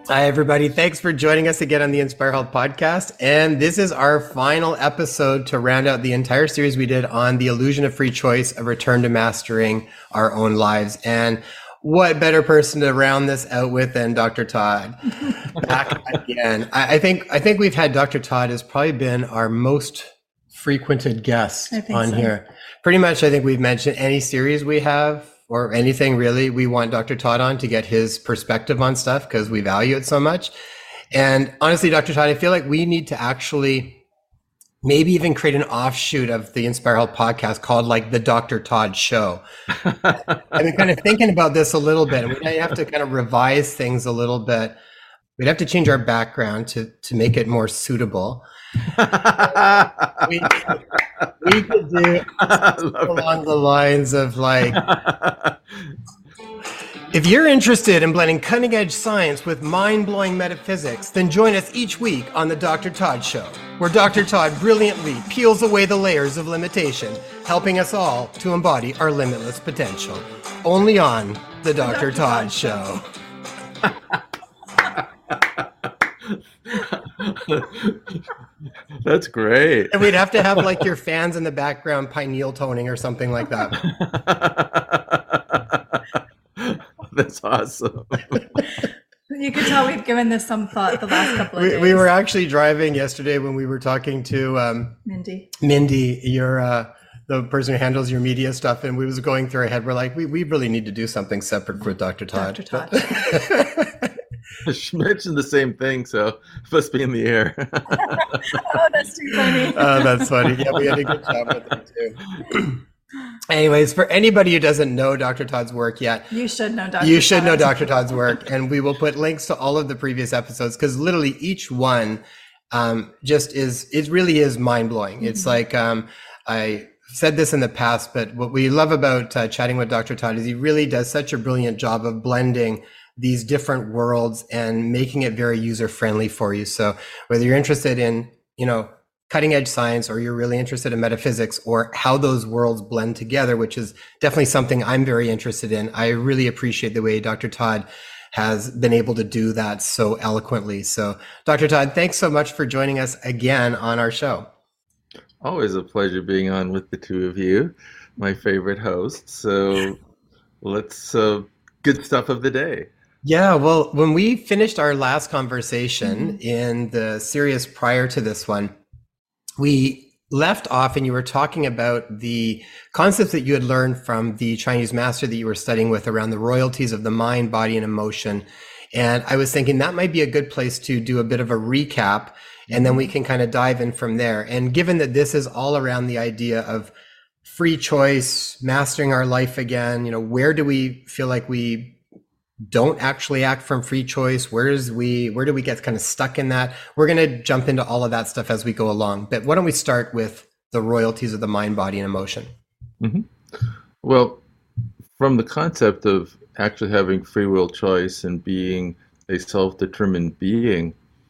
Hi, everybody. Thanks for joining us again on the Inspire Health podcast. And this is our final episode to round out the entire series we did on the illusion of free choice, a return to mastering our own lives. And what better person to round this out with than Dr. Todd? Back again. I think we've had Dr. Todd has probably been our most frequented guest on here. Pretty much, I think we've mentioned any series we have or anything really, we want Dr. Todd on to get his perspective on stuff because we value it so much. And honestly, Dr. Todd, I feel like we need to actually maybe even create an offshoot of the Inspire Health podcast called like the Dr. Todd Show. I've been kind of thinking about this a little bit, and we might have to kind of revise things a little bit. We'd have to change our background to make it more suitable. we could do along the lines of like, if you're interested in blending cutting edge science with mind-blowing metaphysics, then join us each week on the Dr. Todd Show, where Dr. Todd brilliantly peels away the layers of limitation, helping us all to embody our limitless potential. Only on the Dr. Todd Show. That's great. And we'd have to have like your fans in the background pineal toning or something like that. That's awesome. You could tell we've given this some thought the last couple of days. We were actually driving yesterday when we were talking to Mindy, your the person who handles your media stuff, and we was going through our head. We're like, we really need to do something separate for Dr. Todd. Dr. Todd. She mentioned the same thing, so it must be in the air. Oh, that's too funny. Oh, that's funny. Yeah, we had a good job with it too. Anyways, for anybody who doesn't know Dr. Todd's work yet, you should know Dr. You should know Dr. Todd's work, and we will put links to all of the previous episodes because literally each one just it really is mind blowing. Mm-hmm. It's like I said this in the past, but what we love about chatting with Dr. Todd is he really does such a brilliant job of blending these different worlds and making it very user friendly for you. So whether you're interested in, cutting edge science, or you're really interested in metaphysics or how those worlds blend together, which is definitely something I'm very interested in. I really appreciate the way Dr. Todd has been able to do that so eloquently. So Dr. Todd, thanks so much for joining us again on our show. Always a pleasure being on with the two of you, my favorite hosts. So let's good stuff of the day. Yeah, well, when we finished our last conversation in the series prior to this one, we left off and you were talking about the concepts that you had learned from the Chinese master that you were studying with around the royalties of the mind, body, and emotion. And I was thinking that might be a good place to do a bit of a recap, and then we can kind of dive in from there. And given that this is all around the idea of free choice, mastering our life again, where do we feel like we don't actually act from free choice? Where do we get kind of stuck in that? We're going to jump into all of that stuff as we go along. But why don't we start with the royalties of the mind, body, and emotion? Mm-hmm. Well, from the concept of actually having free will choice and being a self-determined being,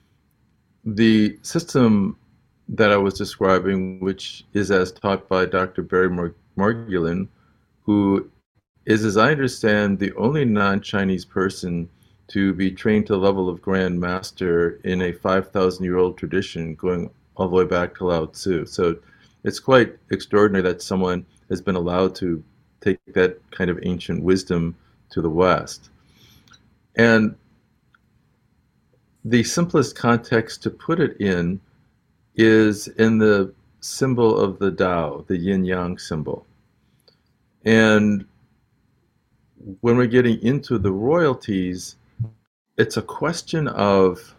the system that I was describing, which is as taught by Dr. Barry Morguelan, who is, as I understand, the only non-Chinese person to be trained to the level of Grand Master in a 5,000-year-old tradition going all the way back to Lao Tzu. So it's quite extraordinary that someone has been allowed to take that kind of ancient wisdom to the West. And the simplest context to put it in is in the symbol of the Tao, the yin-yang symbol. And when we're getting into the royalties, it's a question of,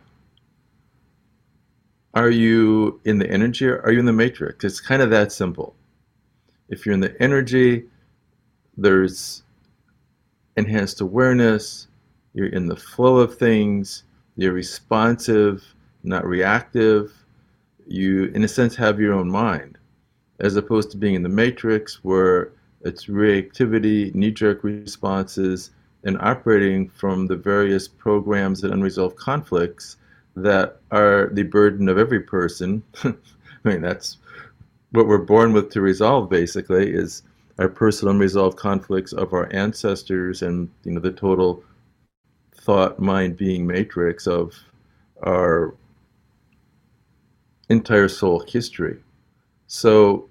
are you in the energy or are you in the matrix? It's kind of that simple. If you're in the energy, there's enhanced awareness, you're in the flow of things, you're responsive, not reactive. You, in a sense, have your own mind, as opposed to being in the matrix where it's reactivity, knee-jerk responses, and operating from the various programs and unresolved conflicts that are the burden of every person. I mean, that's what we're born with to resolve, basically, is our personal unresolved conflicts of our ancestors and, the total thought mind being matrix of our entire soul history. So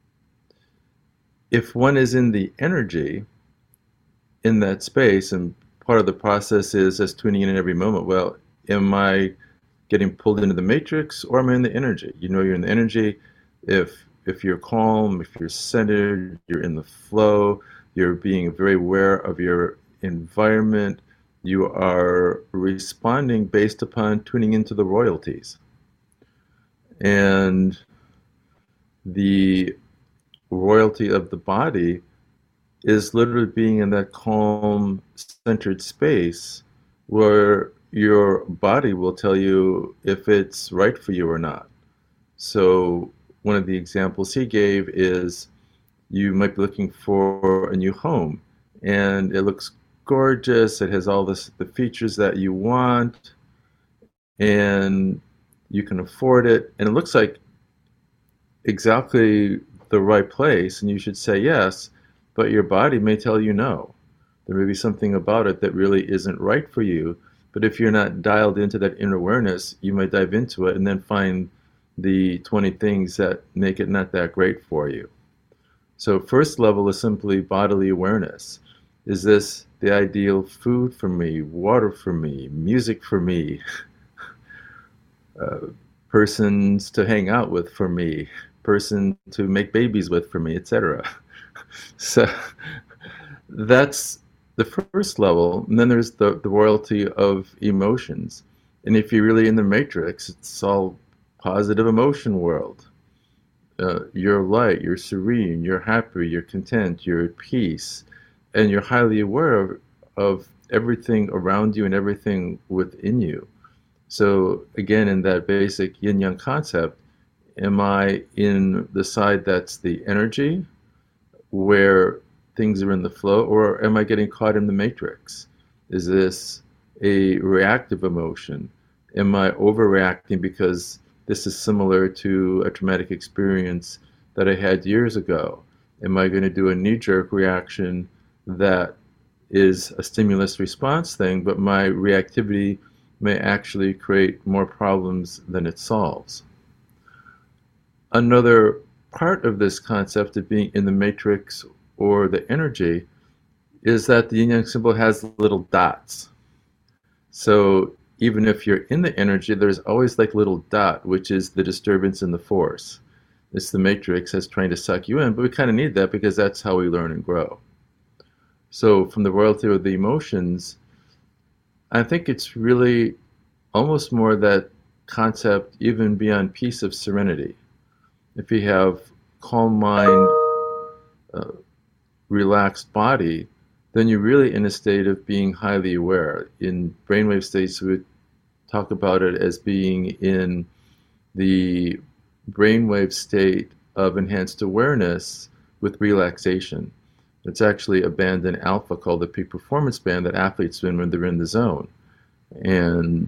if one is in the energy in that space, and part of the process is just tuning in every moment, well, am I getting pulled into the matrix or am I in the energy? You know you're in the energy if you're calm, if you're centered, you're in the flow, you're being very aware of your environment, you are responding based upon tuning into the royalties. And the royalty of the body is literally being in that calm, centered space where your body will tell you if it's right for you or not. So one of the examples he gave is you might be looking for a new home, and it looks gorgeous, it has all the features that you want, and you can afford it, and it looks like exactly the right place, and you should say yes, but your body may tell you no. There may be something about it that really isn't right for you, but if you're not dialed into that inner awareness, you might dive into it and then find the 20 things that make it not that great for you. So first level is simply bodily awareness. Is this the ideal food for me, water for me, music for me, persons to hang out with for me, person to make babies with for me, etc. So that's the first level. And then there's the royalty of emotions. And if you're really in the matrix, it's all positive emotion world. You're light, you're serene, you're happy, you're content, you're at peace, and you're highly aware of everything around you and everything within you. So again, in that basic yin-yang concept, am I in the side that's the energy, where things are in the flow, or am I getting caught in the matrix? Is this a reactive emotion? Am I overreacting because this is similar to a traumatic experience that I had years ago? Am I going to do a knee-jerk reaction that is a stimulus response thing, but my reactivity may actually create more problems than it solves? Another part of this concept of being in the matrix or the energy is that the yin-yang symbol has little dots. So even if you're in the energy, there's always like little dot, which is the disturbance in the force. It's the matrix that's trying to suck you in, but we kind of need that because that's how we learn and grow. So from the royalty of the emotions, I think it's really almost more that concept even beyond peace of serenity. If you have calm mind, relaxed body, then you're really in a state of being highly aware. In brainwave states, we would talk about it as being in the brainwave state of enhanced awareness with relaxation. It's actually a band in alpha called the peak performance band that athletes win when they're in the zone. And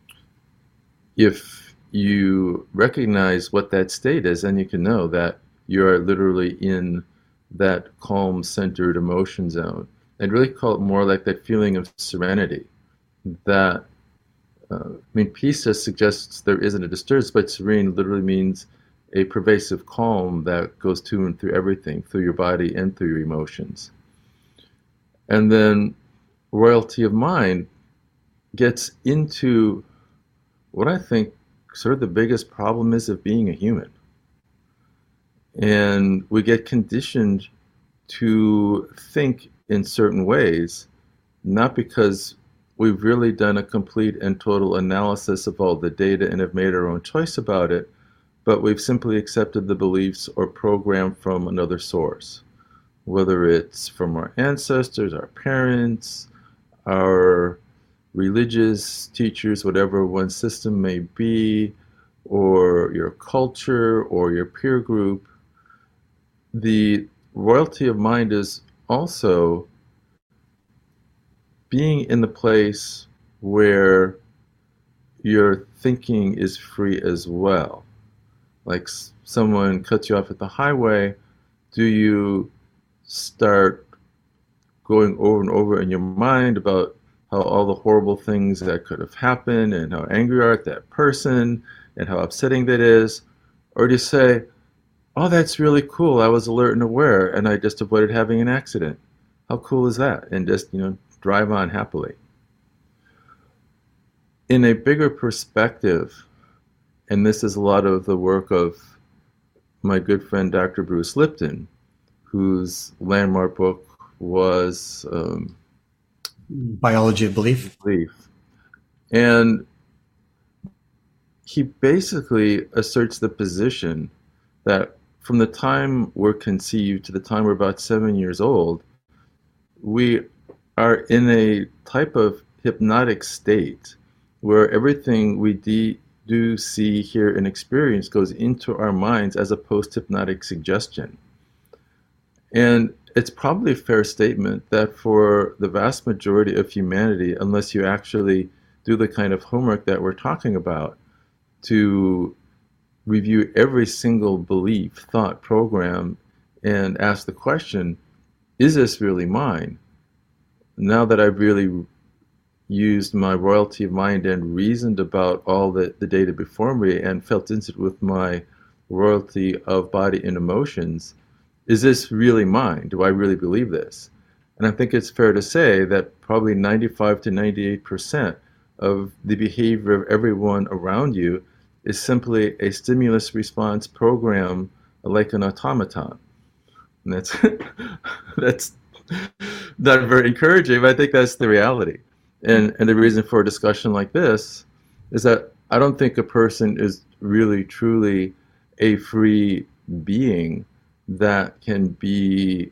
if you recognize what that state is, then you can know that you are literally in that calm, centered emotion zone. I'd really call it more like that feeling of serenity. That, peace just suggests there isn't a disturbance, but serene literally means a pervasive calm that goes to and through everything, through your body and through your emotions. And then royalty of mind gets into what I think sort of the biggest problem is of being a human. And we get conditioned to think in certain ways, not because we've really done a complete and total analysis of all the data and have made our own choice about it, but we've simply accepted the beliefs or program from another source, whether it's from our ancestors, our parents, our religious teachers, whatever one system may be, or your culture or your peer group. The royalty of mind is also being in the place where your thinking is free as well. Like someone cuts you off at the highway, do you start going over and over in your mind about how all the horrible things that could have happened and how angry you are at that person and how upsetting that is? Or do you say, oh, that's really cool. I was alert and aware and I just avoided having an accident. How cool is that? And just, drive on happily. In a bigger perspective, and this is a lot of the work of my good friend Dr. Bruce Lipton, whose landmark book was Biology of Belief. And he basically asserts the position that from the time we're conceived to the time we're about 7 years old, we are in a type of hypnotic state where everything we do, see, hear, and experience goes into our minds as a post-hypnotic suggestion. And it's probably a fair statement that for the vast majority of humanity, unless you actually do the kind of homework that we're talking about, to review every single belief, thought, program, and ask the question, is this really mine? Now that I've really used my royalty of mind and reasoned about all the data before me and felt instant with my royalty of body and emotions, is this really mine? Do I really believe this? And I think it's fair to say that probably 95 to 98% of the behavior of everyone around you is simply a stimulus response program like an automaton. And that's that's not very encouraging, but I think that's the reality. And the reason for a discussion like this is that I don't think a person is really truly a free being that can be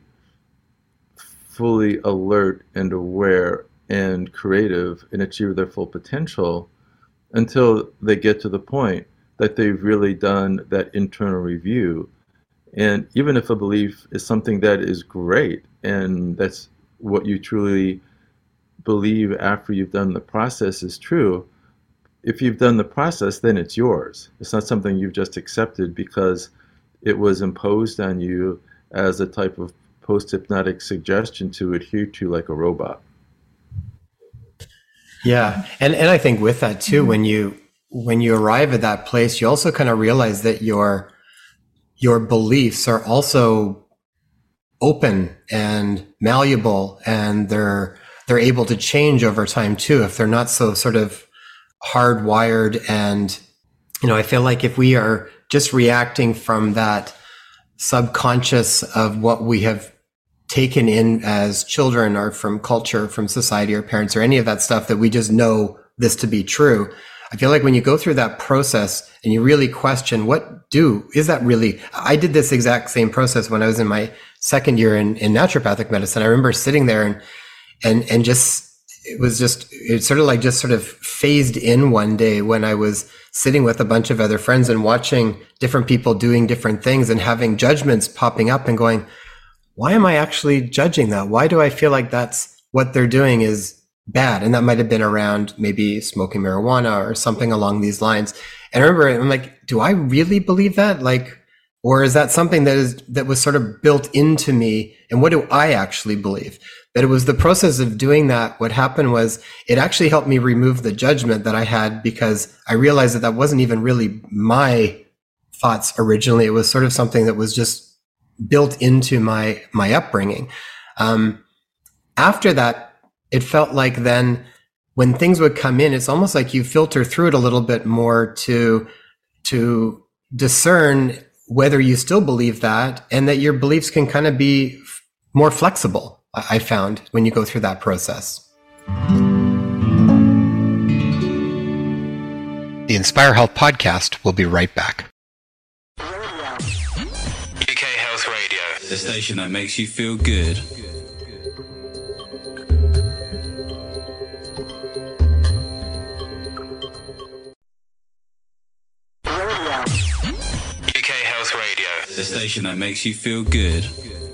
fully alert and aware and creative and achieve their full potential until they get to the point that they've really done that internal review. And even if a belief is something that is great and that's what you truly believe after you've done the process is true, if you've done the process, then it's yours. It's not something you've just accepted because it was imposed on you as a type of post-hypnotic suggestion to adhere to like a robot. Yeah. And I think with that too, when you arrive at that place, you also kind of realize that your beliefs are also open and malleable, and they're able to change over time too, if they're not so sort of hardwired. And, I feel like if we are just reacting from that subconscious of what we have taken in as children or from culture, from society or parents or any of that stuff, that we just know this to be true. I feel like when you go through that process and you really question, is that really, I did this exact same process when I was in my second year in naturopathic medicine. I remember sitting there and just, it sort of phased in one day when I was sitting with a bunch of other friends and watching different people doing different things and having judgments popping up and going, why am I actually judging that? Why do I feel like that's what they're doing is bad? And that might have been around maybe smoking marijuana or something along these lines. And I remember I'm like, do I really believe that? Or is that something that was sort of built into me? And what do I actually believe? But it was the process of doing that. What happened was it actually helped me remove the judgment that I had, because I realized that wasn't even really my thoughts originally. It was sort of something that was just built into my upbringing. After that, it felt like then when things would come in, it's almost like you filter through it a little bit more to discern whether you still believe that, and that your beliefs can kind of be more flexible, I found, when you go through that process. The Inspire Health podcast will be right back. UK Health Radio, the station that makes you feel good. UK Health Radio, the station that makes you feel good.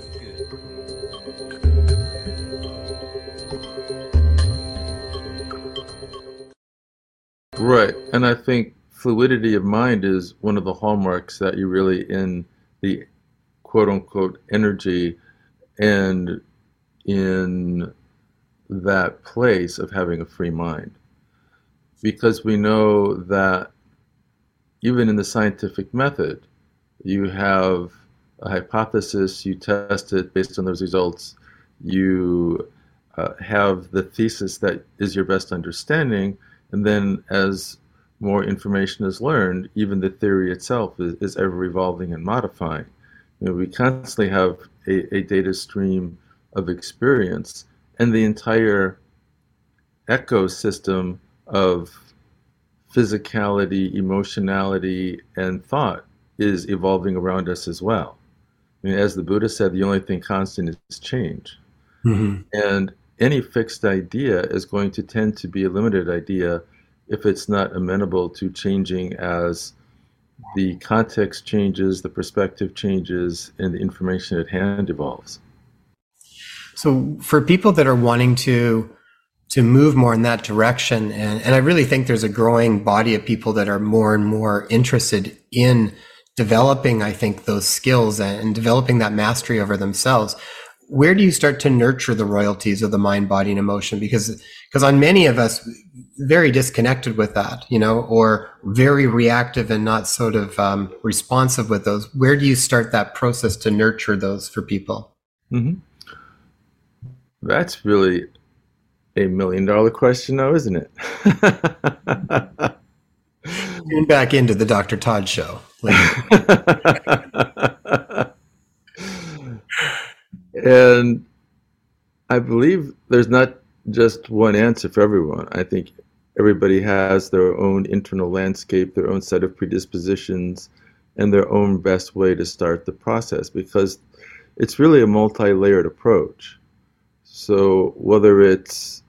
Right. And I think fluidity of mind is one of the hallmarks that you're really in the quote unquote energy and in that place of having a free mind. Because we know that even in the scientific method, you have a hypothesis, you test it based on those results, you have the thesis that is your best understanding, and then as more information is learned, even the theory itself is ever evolving and modifying. We constantly have a data stream of experience, and the entire ecosystem of physicality, emotionality, and thought is evolving around us as well. As the Buddha said, the only thing constant is change. Mm-hmm. And any fixed idea is going to tend to be a limited idea if it's not amenable to changing as the context changes, the perspective changes, and the information at hand evolves. So for people that are wanting to move more in that direction, and I really think there's a growing body of people that are more and more interested in developing, I think, those skills and developing that mastery over themselves. Where do you start to nurture the royalties of the mind, body, and emotion? Because on many of us, very disconnected with that, or very reactive and not sort of responsive with those. Where do you start that process to nurture those for people? Mm-hmm. That's really a $1 million question, though, isn't it? Tune back into the Dr. Todd Show. And I believe there's not just one answer for everyone. I think everybody has their own internal landscape, their own set of predispositions, and their own best way to start the process, because it's really a multi-layered approach. So whether it's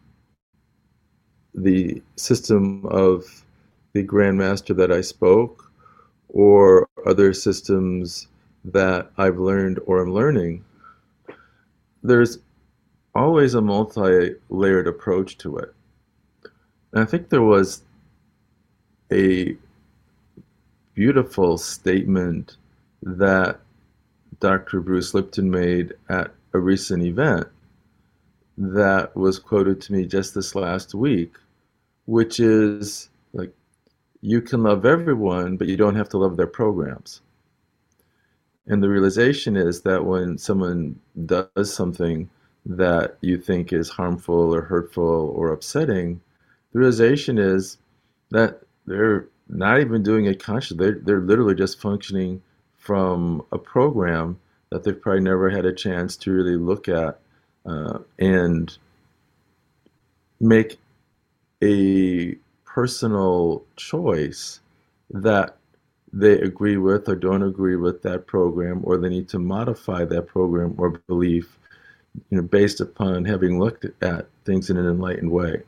the system of the Grand Master that I spoke, or other systems that I've learned or am learning, there's always a multi-layered approach to it. And I think there was a beautiful statement that Dr. Bruce Lipton made at a recent event that was quoted to me just this last week, which is like, you can love everyone, but you don't have to love their programs. And the realization is that when someone does something that you think is harmful or hurtful or upsetting, the realization is that they're not even doing it consciously. They're literally just functioning from a program that they've probably never had a chance to really look at and make a personal choice that they agree with or don't agree with that program, or they need to modify that program or belief, based upon having looked at things in an enlightened way.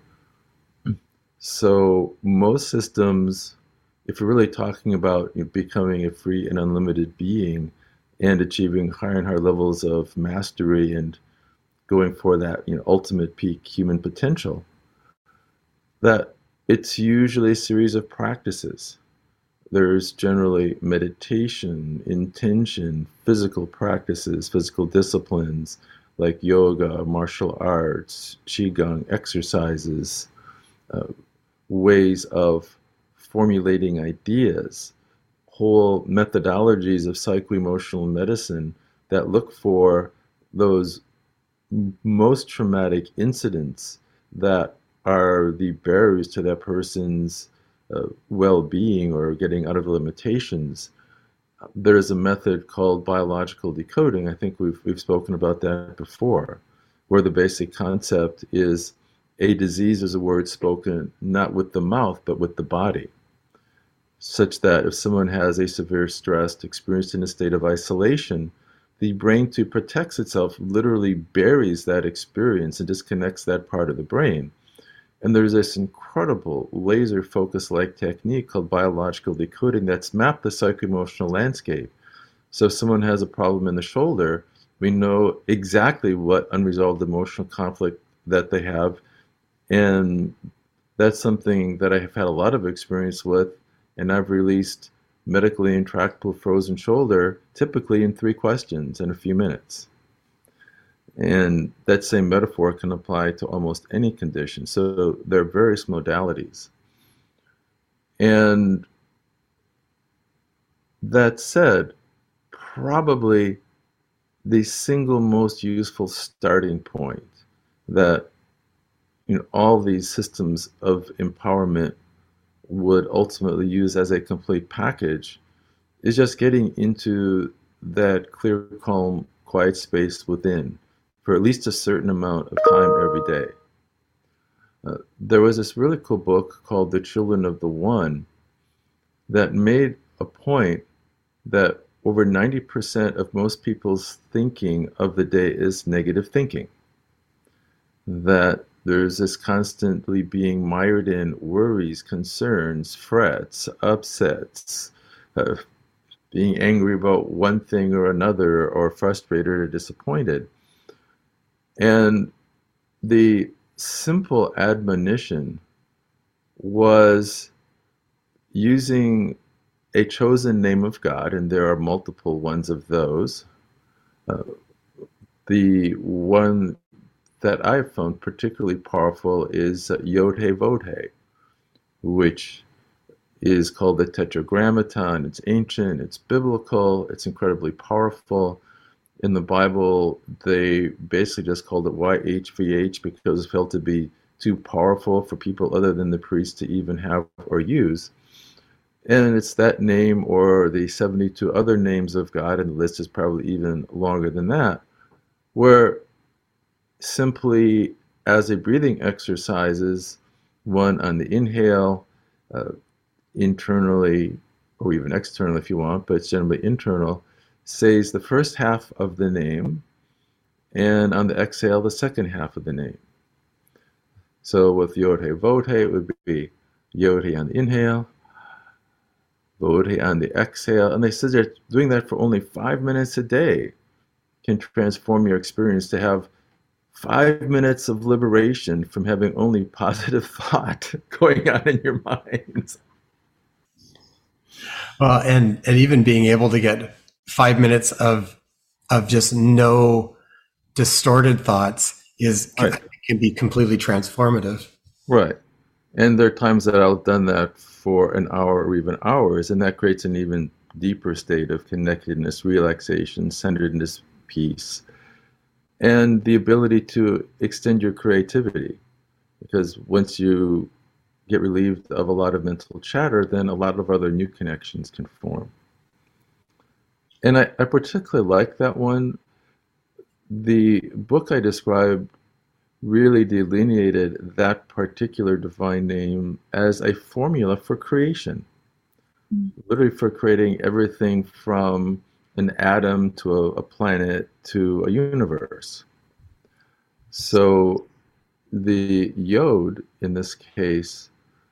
So most systems, if you're really talking about becoming a free and unlimited being and achieving higher and higher levels of mastery and going for that ultimate peak human potential, that it's usually a series of practices. There's generally meditation, intention, physical practices, physical disciplines like yoga, martial arts, qigong, exercises, ways of formulating ideas, whole methodologies of psycho-emotional medicine that look for those most traumatic incidents that are the barriers to that person's well-being or getting out of the limitations. There is a method called biological decoding. I think we've spoken about that before, where the basic concept is a disease is a word spoken not with the mouth but with the body, such that if someone has a severe stress experienced in a state of isolation, the brain, to protect itself, literally buries that experience and disconnects that part of the brain. And there's this incredible laser focus-like technique called biological decoding that's mapped the psycho-emotional landscape. So if someone has a problem in the shoulder, we know exactly what unresolved emotional conflict that they have. And that's something that I have had a lot of experience with. And I've released medically intractable frozen shoulder typically in 3 questions in a few minutes. And that same metaphor can apply to almost any condition. So there are various modalities. And that said, probably the single most useful starting point that all these systems of empowerment would ultimately use as a complete package is just getting into that clear, calm, quiet space within for at least a certain amount of time every day. There was this really cool book called The Children of the One that made a point that over 90% of most people's thinking of the day is negative thinking. That there's this constantly being mired in worries, concerns, frets, upsets, being angry about one thing or another, or frustrated or disappointed. And the simple admonition was using a chosen name of God, and there are multiple ones of those. The one that I've found particularly powerful is Yod-He Vod-He, which is called the Tetragrammaton. It's ancient, it's biblical, it's incredibly powerful. In the Bible, they basically just called it YHVH because it felt to be too powerful for people other than the priest to even have or use. And it's that name or the 72 other names of God, and the list is probably even longer than that, where simply as a breathing exercises, one on the inhale, internally, or even external if you want, but it's generally internal, says the first half of the name, and on the exhale, the second half of the name. So with Yod-He Vod-He, it would be Yod-He on the inhale, Vod-He on the exhale, and they said they're doing that for only 5 minutes a day can transform your experience to have 5 minutes of liberation from having only positive thought going on in your mind. Well, and even being able to get 5 minutes of just no distorted thoughts can be completely transformative. Right. And there are times that I've done that for an hour or even hours, and that creates an even deeper state of connectedness, relaxation, centeredness, peace, and the ability to extend your creativity. Because once you get relieved of a lot of mental chatter, then a lot of other new connections can form. And I particularly like that one. The book I described really delineated that particular divine name as a formula for creation, literally for creating everything from an atom to a planet to a universe. So the Yod in this case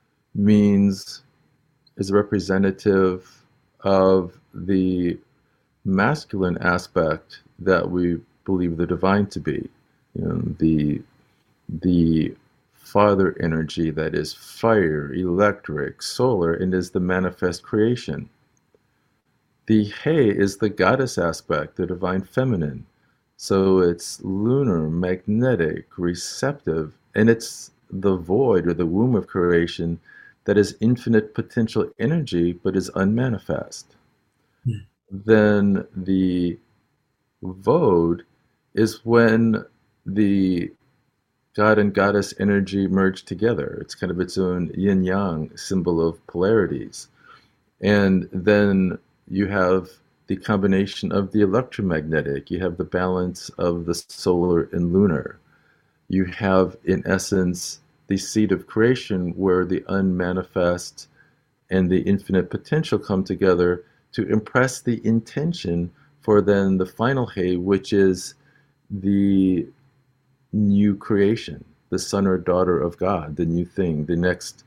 is representative of the masculine aspect that we believe the divine to be, the father energy that is fire, electric, solar, and is the manifest creation. The He is the goddess aspect, the divine feminine. So it's lunar, magnetic, receptive, and it's the void or the womb of creation that is infinite potential energy but is unmanifest. Then the Vod is when the God and goddess energy merge together. It's kind of its own yin-yang symbol of polarities. And then you have the combination of the electromagnetic, you have the balance of the solar and lunar. You have, in essence, the seed of creation where the unmanifest and the infinite potential come together to impress the intention for then the final He, which is the new creation, the son or daughter of God, the new thing, the next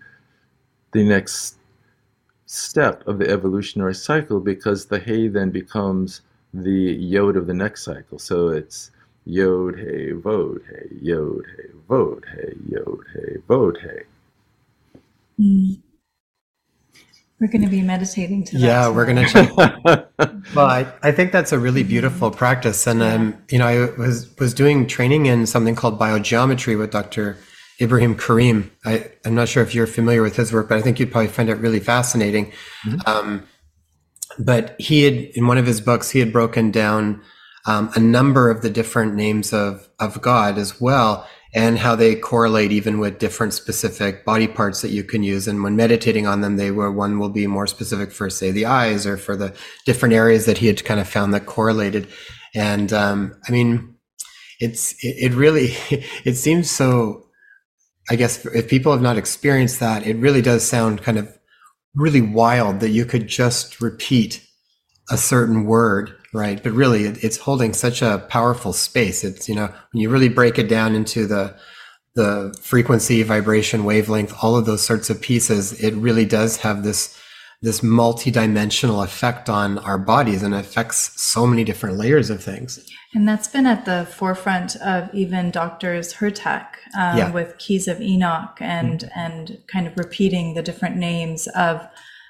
step of the evolutionary cycle, because the He then becomes the Yod of the next cycle. So it's Yod-He Vod-He, Yod-He Vod-He, Yod-He Vod-He. We're going to be meditating to that. Yeah, we're going to check. Well, I think that's a really beautiful practice. And, I was doing training in something called biogeometry with Dr. Ibrahim Karim. I'm not sure if you're familiar with his work, but I think you'd probably find it really fascinating. But he had, in one of his books, he had broken down a number of the different names of God as well, and how they correlate even with different specific body parts that you can use. And when meditating on them, one will be more specific for, say, the eyes, or for the different areas that he had kind of found that correlated. And it really, it seems so, I guess, if people have not experienced that, it really does sound kind of really wild that you could just repeat a certain word, right? But really, it's holding such a powerful space. It's, when you really break it down into the frequency, vibration, wavelength, all of those sorts of pieces, it really does have this multi-dimensional effect on our bodies, and affects so many different layers of things. And that's been at the forefront of even Doctors Hurtak with Keys of Enoch, and kind of repeating the different names of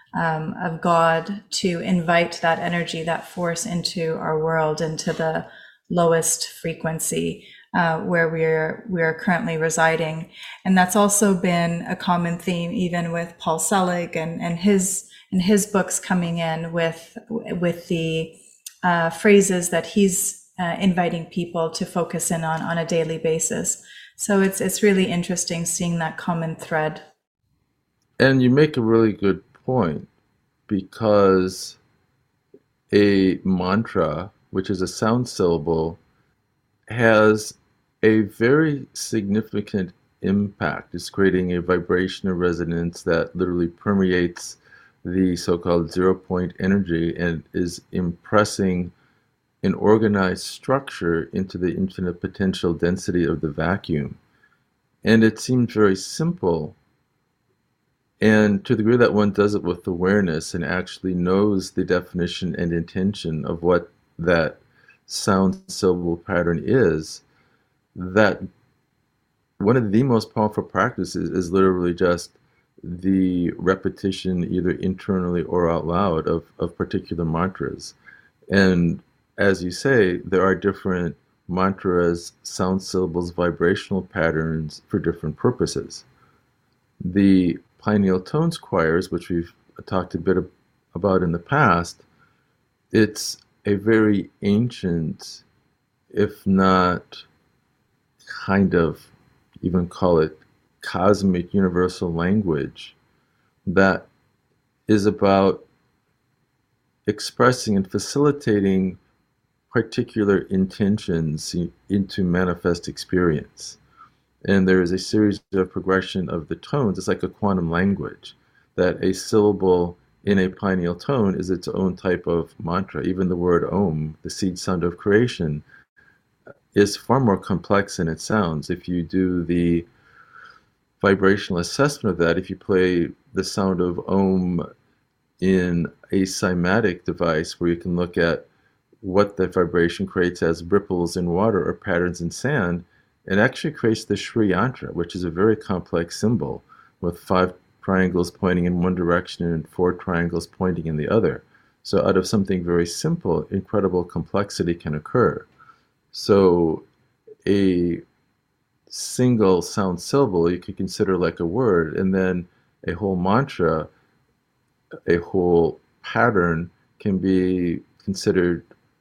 God to invite that energy, that force into our world, into the lowest frequency where we're currently residing. And that's also been a common theme even with Paul Selig and his books coming in with the phrases that he's inviting people to focus in on a daily basis. So it's really interesting seeing that common thread. And you make a really good point, because a mantra, which is a sound syllable, has a very significant impact. It's creating a vibration of resonance that literally permeates the so-called 0-point energy and is impressing an organized structure into the infinite potential density of the vacuum. And it seems very simple. And to the degree that one does it with awareness and actually knows the definition and intention of what that sound syllable pattern is, that one of the most powerful practices is literally just the repetition, either internally or out loud, of particular mantras. And as you say, there are different mantras, sound syllables, vibrational patterns for different purposes. The pineal tones choirs, which we've talked a bit about in the past, it's a very ancient, if not kind of, even call it cosmic universal language, that is about expressing and facilitating particular intentions into manifest experience. And there is a series of progression of the tones. It's like a quantum language, that a syllable in a pineal tone is its own type of mantra. Even the word Om, the seed sound of creation, is far more complex than it sounds. If you do the vibrational assessment of that, if you play the sound of Om in a cymatic device where you can look at what the vibration creates as ripples in water or patterns in sand, it actually creates the Sri Yantra, which is a very complex symbol with 5 triangles pointing in one direction and 4 triangles pointing in the other. So out of something very simple, incredible complexity can occur. So a single sound syllable you could consider like a word, and then a whole mantra, a whole pattern can be considered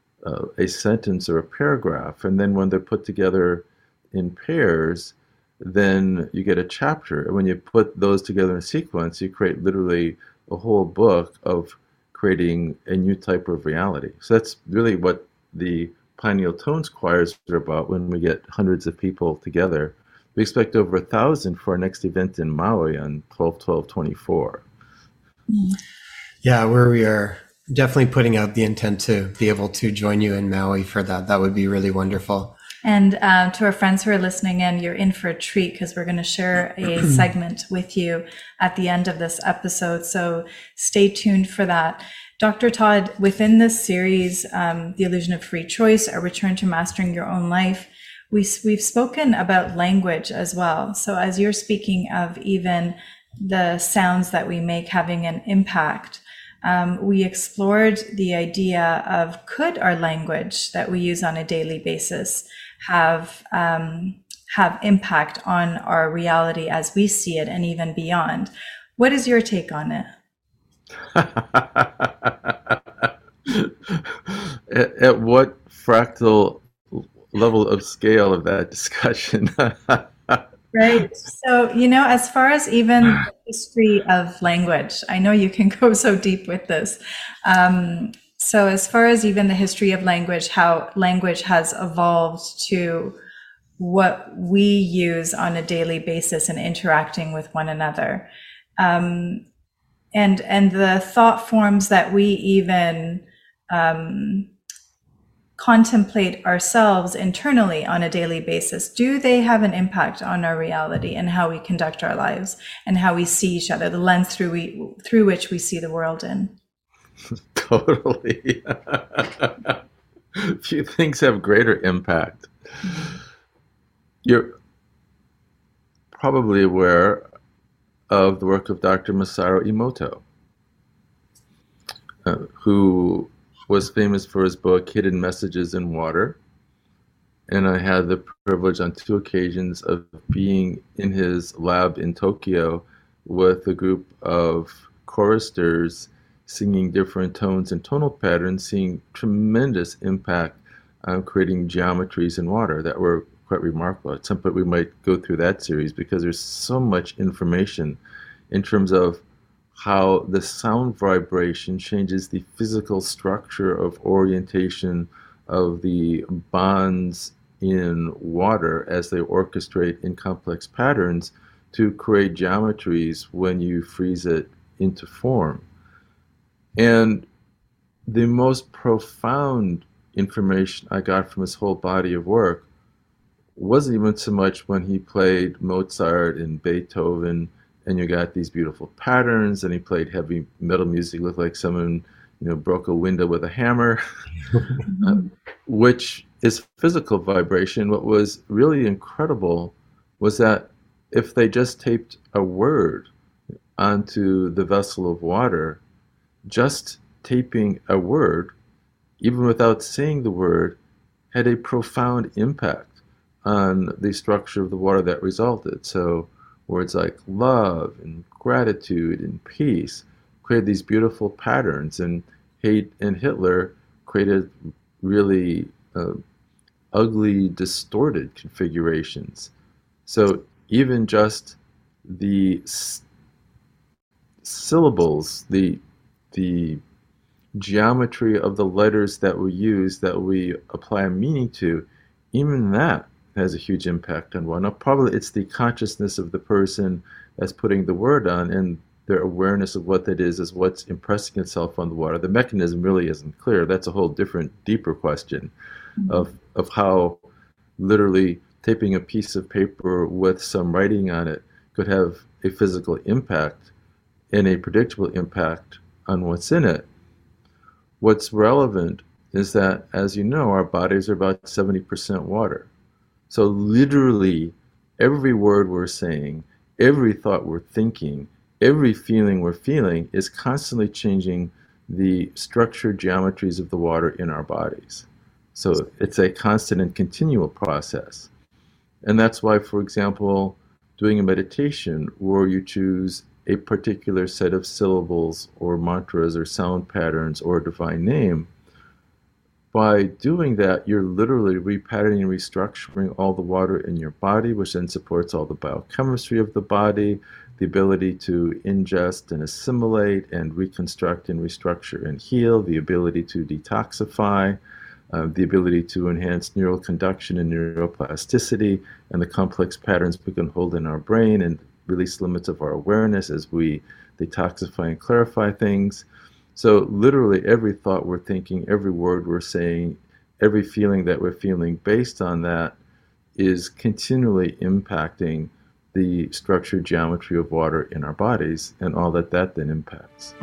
a sentence or a paragraph. And then when they're put together in pairs, then you get a chapter. And when you put those together in sequence, you create literally a whole book of creating a new type of reality. So that's really what the pineal tones choirs are about. When we get hundreds of people together, we expect over 1,000 for our next event in Maui on 12/12/24. Yeah, where we are definitely putting out the intent to be able to join you in Maui for that. That would be really wonderful. And to our friends who are listening in, you're in for a treat, because we're going to share a segment with you at the end of this episode. So stay tuned for that. Dr. Todd, within this series, The Illusion of Free Choice, A Return to Mastering Your Own Life, we've spoken about language as well. So as you're speaking of even the sounds that we make having an impact, we explored the idea of, could our language that we use on a daily basis have impact on our reality as we see it and even beyond? What is your take on it? At what fractal level of scale of that discussion? Right. So, as far as even the history of language, I know you can go so deep with this. So as far as even the history of language, how language has evolved to what we use on a daily basis in interacting with one another. And the thought forms that we even contemplate ourselves internally on a daily basis, do they have an impact on our reality and how we conduct our lives and how we see each other, the lens through which we see the world in? Totally. Few things have greater impact. You're probably aware of the work of Dr. Masaru Emoto, who was famous for his book, Hidden Messages in Water. And I had the privilege on 2 occasions of being in his lab in Tokyo with a group of choristers singing different tones and tonal patterns, seeing tremendous impact on creating geometries in water that were quite remarkable. At some point we might go through that series because there's so much information in terms of how the sound vibration changes the physical structure of orientation of the bonds in water as they orchestrate in complex patterns to create geometries when you freeze it into form. And the most profound information I got from his whole body of work wasn't even so much when he played Mozart and Beethoven and you got these beautiful patterns, and he played heavy metal music, looked like someone broke a window with a hammer, which is physical vibration. What was really incredible was that if they just taped a word onto the vessel of water, just taping a word, even without saying the word, had a profound impact on the structure of the water that resulted. So words like love and gratitude and peace created these beautiful patterns, and hate and Hitler created really ugly, distorted configurations. So even just the syllables, the geometry of the letters that we use, that we apply a meaning to, even that has a huge impact on one. Now, probably it's the consciousness of the person that's putting the word on, and their awareness of what that is what's impressing itself on the water. The mechanism really isn't clear. That's a whole different, deeper question of how literally taping a piece of paper with some writing on it could have a physical impact and a predictable impact on what's in it. What's relevant is that, as you know, our bodies are about 70% water. So literally every word we're saying, every thought we're thinking, every feeling we're feeling is constantly changing the structured geometries of the water in our bodies. So it's a constant and continual process. And that's why, for example, doing a meditation where you choose a particular set of syllables or mantras or sound patterns or a divine name, by doing that, you're literally repatterning and restructuring all the water in your body, which then supports all the biochemistry of the body, the ability to ingest and assimilate and reconstruct and restructure and heal, the ability to detoxify, the ability to enhance neural conduction and neuroplasticity, and the complex patterns we can hold in our brain and release limits of our awareness as we detoxify and clarify things. So literally every thought we're thinking, every word we're saying, every feeling that we're feeling based on that is continually impacting the structured geometry of water in our bodies and all that then impacts.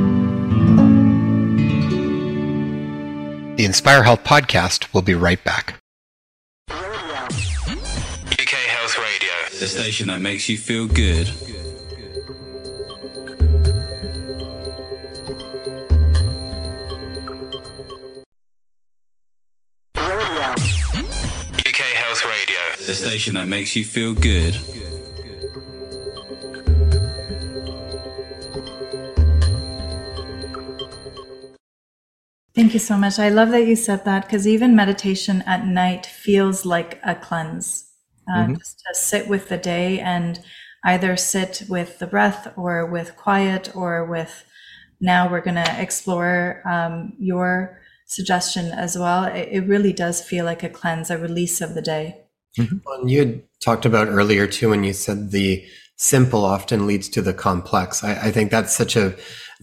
The Inspire Health podcast will be right back. UK Health Radio, the station that makes you feel good. station that makes you feel good. Thank you so much. I love that you said that, because even meditation at night feels like a cleanse. Just to sit with the day and either sit with the breath or with quiet or with, now we're going to explore your suggestion as well. It really does feel like a cleanse, a release of the day. Well, you had talked about earlier too, when you said the simple often leads to the complex. I think that's such a,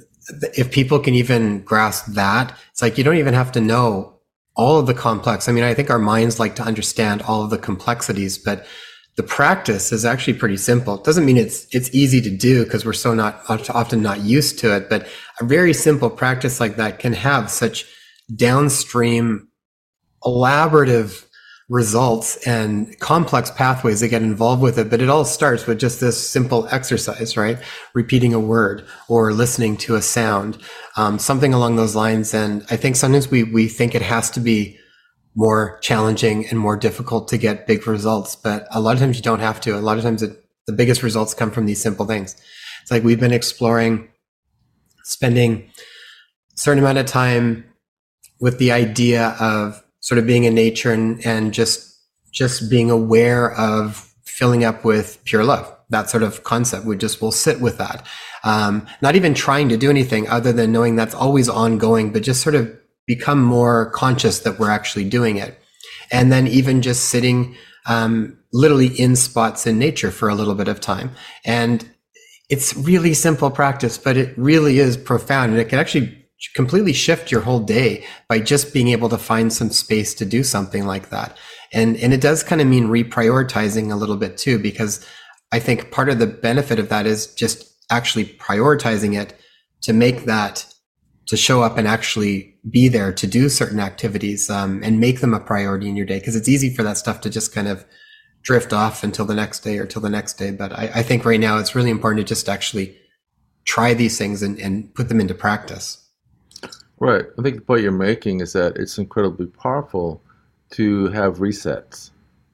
if people can even grasp that, it's like you don't even have to know all of the complex. I mean, I think our minds like to understand all of the complexities, but the practice is actually pretty simple. It doesn't mean it's easy to do, because we're so often not used to it, but a very simple practice like that can have such downstream elaborative results and complex pathways that get involved with it. But it all starts with just this simple exercise, right? Repeating a word or listening to a sound, something along those lines. And I think sometimes we think it has to be more challenging and more difficult to get big results, but a lot of times you don't have to. A lot of times the biggest results come from these simple things. It's like we've been exploring spending a certain amount of time with the idea of sort of being in nature and just being aware of filling up with pure love. That sort of concept. We'll sit with that. Not even trying to do anything other than knowing that's always ongoing, but just sort of become more conscious that we're actually doing it. And then even just sitting literally in spots in nature for a little bit of time. And it's really simple practice, but it really is profound. And it can actually completely shift your whole day by just being able to find some space to do something like that. And it does kind of mean reprioritizing a little bit too, because I think part of the benefit of that is just actually prioritizing it to make that, to show up and actually be there to do certain activities and make them a priority in your day. Because it's easy for that stuff to just kind of drift off until the next day or till the next day. But I think right now it's really important to just actually try these things and put them into practice. Right. I think the point you're making is that it's incredibly powerful to have resets,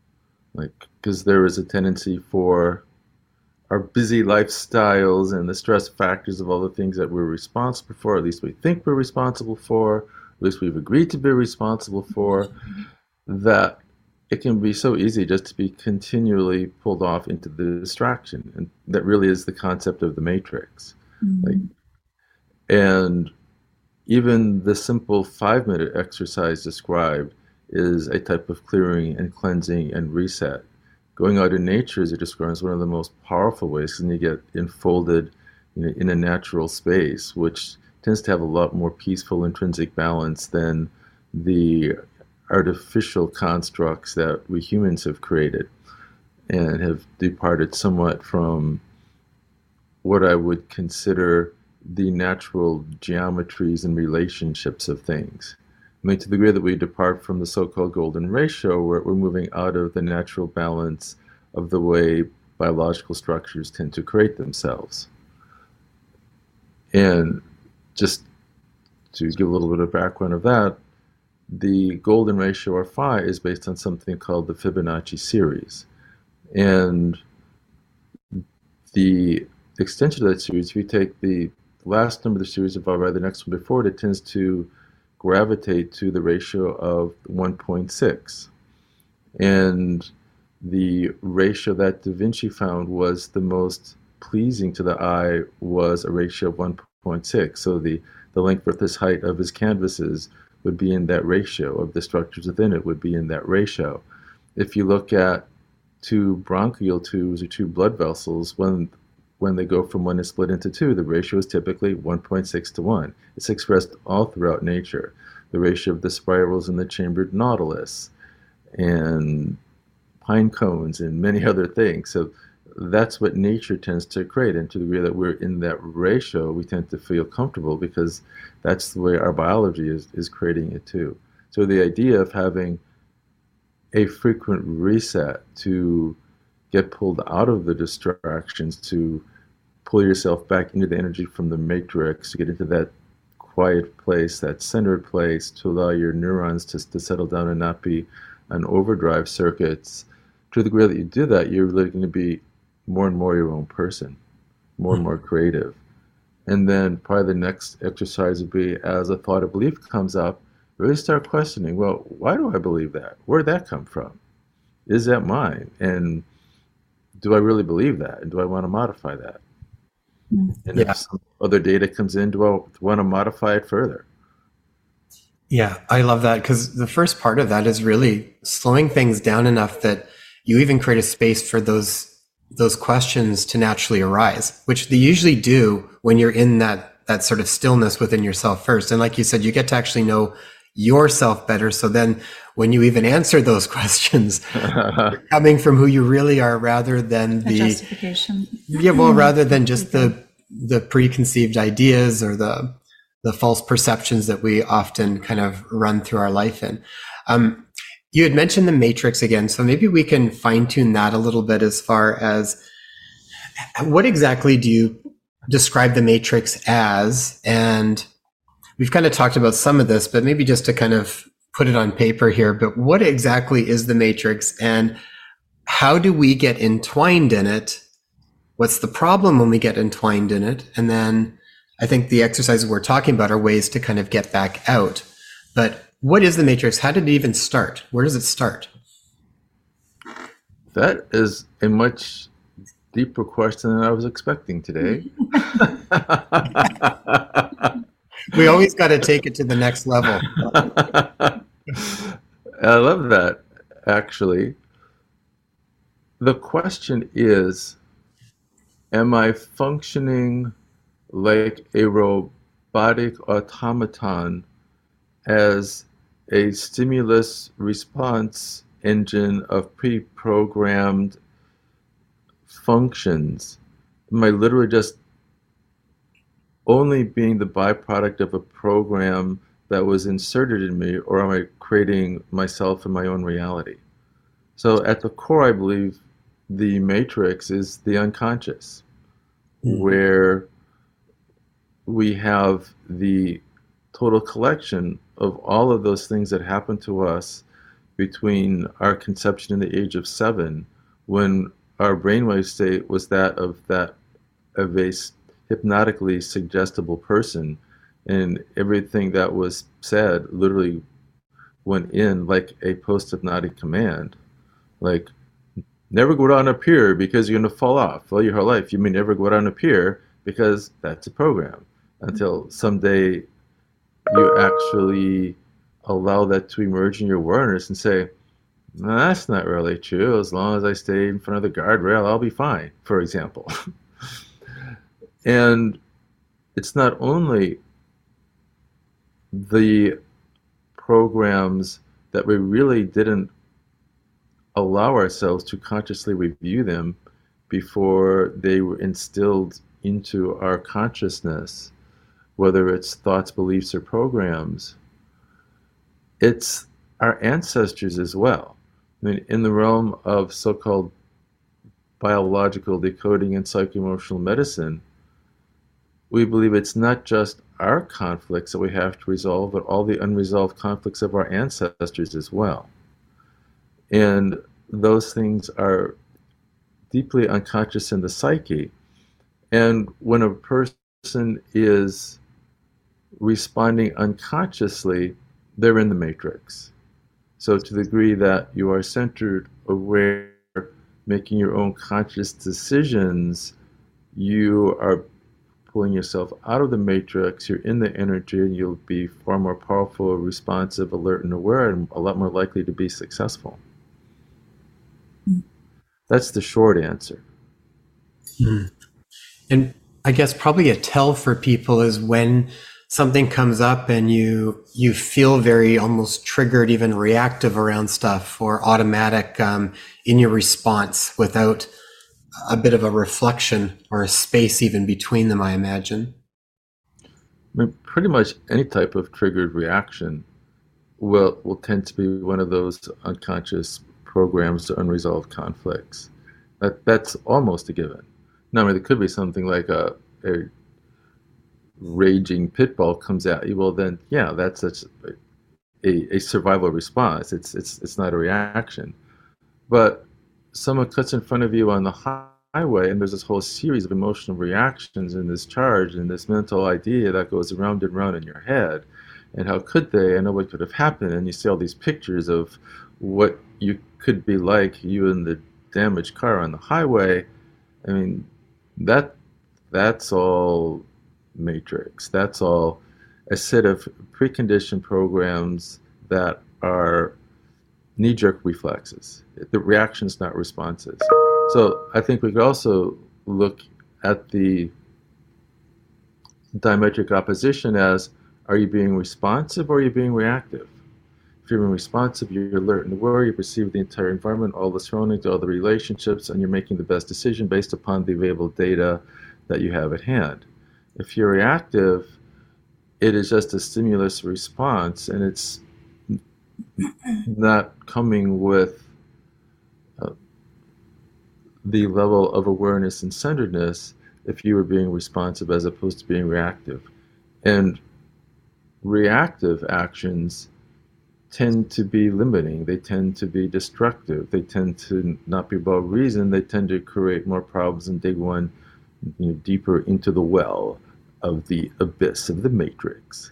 because there is a tendency for our busy lifestyles and the stress factors of all the things that we're responsible for, at least we think we're responsible for, at least we've agreed to be responsible for, that it can be so easy just to be continually pulled off into the distraction. And that really is the concept of the matrix. And even the simple 5-minute exercise described is a type of clearing and cleansing and reset. Going out in nature, as it describes, is one of the most powerful ways, because you get enfolded in a natural space, which tends to have a lot more peaceful intrinsic balance than the artificial constructs that we humans have created, and have departed somewhat from what I would consider the natural geometries and relationships of things. I mean, to the degree that we depart from the so-called golden ratio, we're moving out of the natural balance of the way biological structures tend to create themselves. And just to give a little bit of background of that, the golden ratio, or phi, is based on something called the Fibonacci series. And the extension of that series, if you take the last number of the series divided by the next one before it, it tends to gravitate to the ratio of 1.6. And the ratio that Da Vinci found was the most pleasing to the eye was a ratio of 1.6. So the length, width, height of his canvases would be in that ratio, of the structures within it would be in that ratio. If you look at two bronchial tubes or two blood vessels, when they go from one to split into two, the ratio is typically 1.6 to 1. It's expressed all throughout nature. The ratio of the spirals in the chambered nautilus and pine cones and many other things. So that's what nature tends to create. And to the degree that we're in that ratio, we tend to feel comfortable, because that's the way our biology is creating it too. So the idea of having a frequent reset to get pulled out of the distractions, to pull yourself back into the energy from the matrix, to get into that quiet place, that centered place, to allow your neurons to settle down and not be on overdrive circuits, to the degree that you do that, you're really going to be more and more your own person, more and more creative. And then probably the next exercise would be, as a thought or belief comes up, really start questioning, well, why do I believe that? Where'd that come from? Is that mine? And do I really believe that? And do I want to modify that? And if some other data comes in, do I want to modify it further? Yeah, I love that, because the first part of that is really slowing things down enough that you even create a space for those questions to naturally arise, which they usually do when you're in that sort of stillness within yourself first. And like you said, you get to actually know yourself better. So then when you even answer those questions, you're coming from who you really are, rather than the justification. Yeah, well, rather than just the preconceived ideas or the false perceptions that we often kind of run through our life in. You had mentioned the matrix again, so maybe we can fine tune that a little bit as far as what exactly do you describe the matrix as? And we've kind of talked about some of this, but maybe just to kind of put it on paper here, but what exactly is the matrix, and how do we get entwined in it? What's the problem when we get entwined in it? And then I think the exercises we're talking about are ways to kind of get back out. But what is the matrix? How did it even start? Where does it start? That is a much deeper question than I was expecting today. We always got to take it to the next level. I love that, actually. The question is, am I functioning like a robotic automaton as a stimulus response engine of pre-programmed functions? Am I literally just only being the byproduct of a program that was inserted in me, or am I creating myself and my own reality? So at the core, I believe the matrix is the unconscious, where we have the total collection of all of those things that happened to us between our conception and the age of 7, when our brainwave state was that of a hypnotically suggestible person, and everything that was said literally went in like a post-hypnotic command, like, never go down a pier because you're going to fall off. Well, your whole life you may never go down a pier because that's a program, until someday you actually allow that to emerge in your awareness and say, no, that's not really true. As long as I stay in front of the guardrail, I'll be fine, for example. And it's not only the programs that we really didn't allow ourselves to consciously review them before they were instilled into our consciousness, whether it's thoughts, beliefs, or programs. It's our ancestors as well. I mean, in the realm of so-called biological decoding and psycho-emotional medicine, we believe it's not just our conflicts that we have to resolve, but all the unresolved conflicts of our ancestors as well. And those things are deeply unconscious in the psyche. And when a person is responding unconsciously, they're in the matrix. So to the degree that you are centered, aware, making your own conscious decisions, you are pulling yourself out of the matrix, you're in the energy, and you'll be far more powerful, responsive, alert, and aware, and a lot more likely to be successful. That's the short answer. And I guess probably a tell for people is when something comes up and you feel very almost triggered, even reactive around stuff, or automatic in your response without a bit of a reflection or a space even between them, I imagine. I mean, pretty much any type of triggered reaction will tend to be one of those unconscious programs to unresolved conflicts. That's almost a given. Now, I mean, it could be something like a raging pit bull comes at you. Well, then, yeah, that's a survival response. It's not a reaction. But someone cuts in front of you on the highway, and there's this whole series of emotional reactions and this charge and this mental idea that goes round and round in your head. And how could they? I know what could have happened. And you see all these pictures of what you could be like, you in the damaged car on the highway. I mean, that's all matrix. That's all a set of preconditioned programs that are knee-jerk reflexes. The reactions, not responses. So I think we could also look at the diametric opposition as, are you being responsive or are you being reactive? If you're being responsive, you're alert and aware, you perceive the entire environment, all the surroundings, all the relationships, and you're making the best decision based upon the available data that you have at hand. If you're reactive, it is just a stimulus response, and it's not coming with the level of awareness and centeredness if you were being responsive as opposed to being reactive. And reactive actions tend to be limiting. They tend to be destructive. They tend to not be well reasoned. They tend to create more problems and dig one deeper into the well of the abyss of the matrix.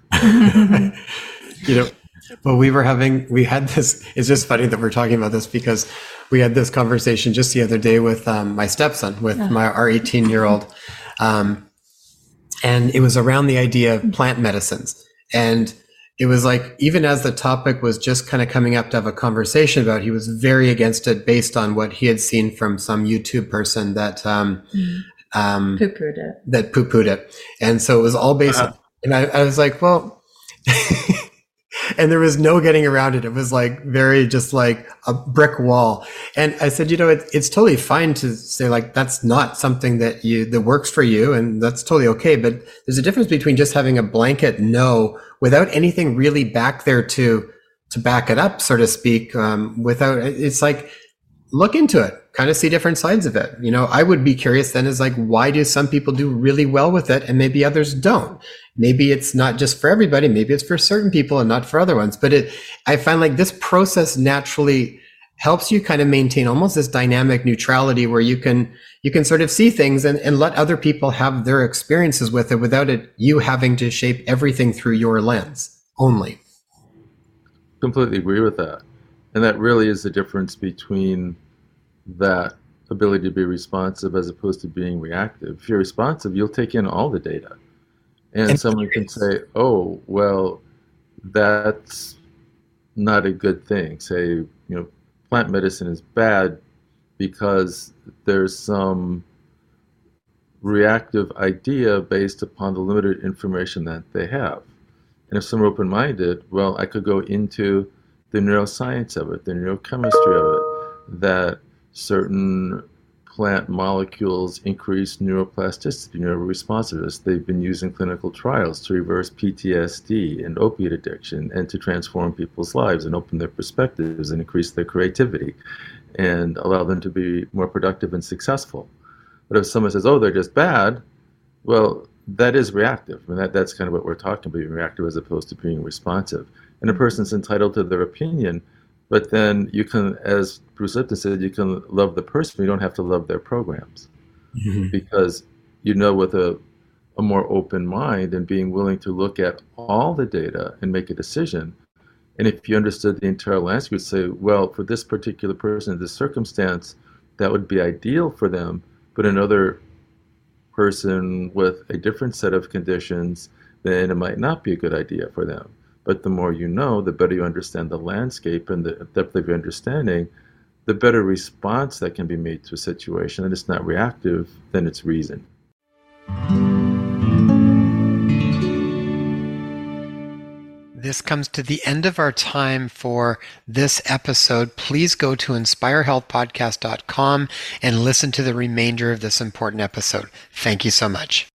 Well, we had this, it's just funny that we're talking about this because we had this conversation just the other day with my stepson, with our 18-year-old. And it was around the idea of plant medicines. And it was like, even as the topic was just kind of coming up to have a conversation about, he was very against it based on what he had seen from some YouTube person that poo-pooed it. And so it was all based on, and I was like, well, and there was no getting around it. It was like very just like a brick wall. And I said, it's totally fine to say like, that's not something that works for you. And that's totally okay. But there's a difference between just having a blanket no without anything really back there to back it up, so to speak. It's like, look into it, kind of see different sides of it. I would be curious then is like, why do some people do really well with it and maybe others don't? Maybe it's not just for everybody. Maybe it's for certain people and not for other ones. But I find like this process naturally helps you kind of maintain almost this dynamic neutrality where you can sort of see things and let other people have their experiences with it without you having to shape everything through your lens only. Completely agree with that. And that really is the difference between that ability to be responsive as opposed to being reactive. If you're responsive, you'll take in all the data. And someone can say, oh, well, that's not a good thing. Say, plant medicine is bad because there's some reactive idea based upon the limited information that they have. And if some are open-minded, well, I could go into the neuroscience of it, the neurochemistry of it, that certain plant molecules increase neuroplasticity, neuroresponsiveness. They've been used in clinical trials to reverse PTSD and opiate addiction and to transform people's lives and open their perspectives and increase their creativity and allow them to be more productive and successful. But if someone says, oh, they're just bad, well, that is reactive. I mean, that's kind of what we're talking about, being reactive as opposed to being responsive. And a person's entitled to their opinion, but then you can, as Bruce Lipton said, you can love the person, you don't have to love their programs. Mm-hmm. Because with a more open mind and being willing to look at all the data and make a decision. And if you understood the entire landscape, you'd say, well, for this particular person, this circumstance, that would be ideal for them, but another person with a different set of conditions, then it might not be a good idea for them. But the more you know, the better you understand the landscape and the depth of your understanding, the better response that can be made to a situation. And it's not reactive, then it's reason. This comes to the end of our time for this episode. Please go to inspirehealthpodcast.com and listen to the remainder of this important episode. Thank you so much.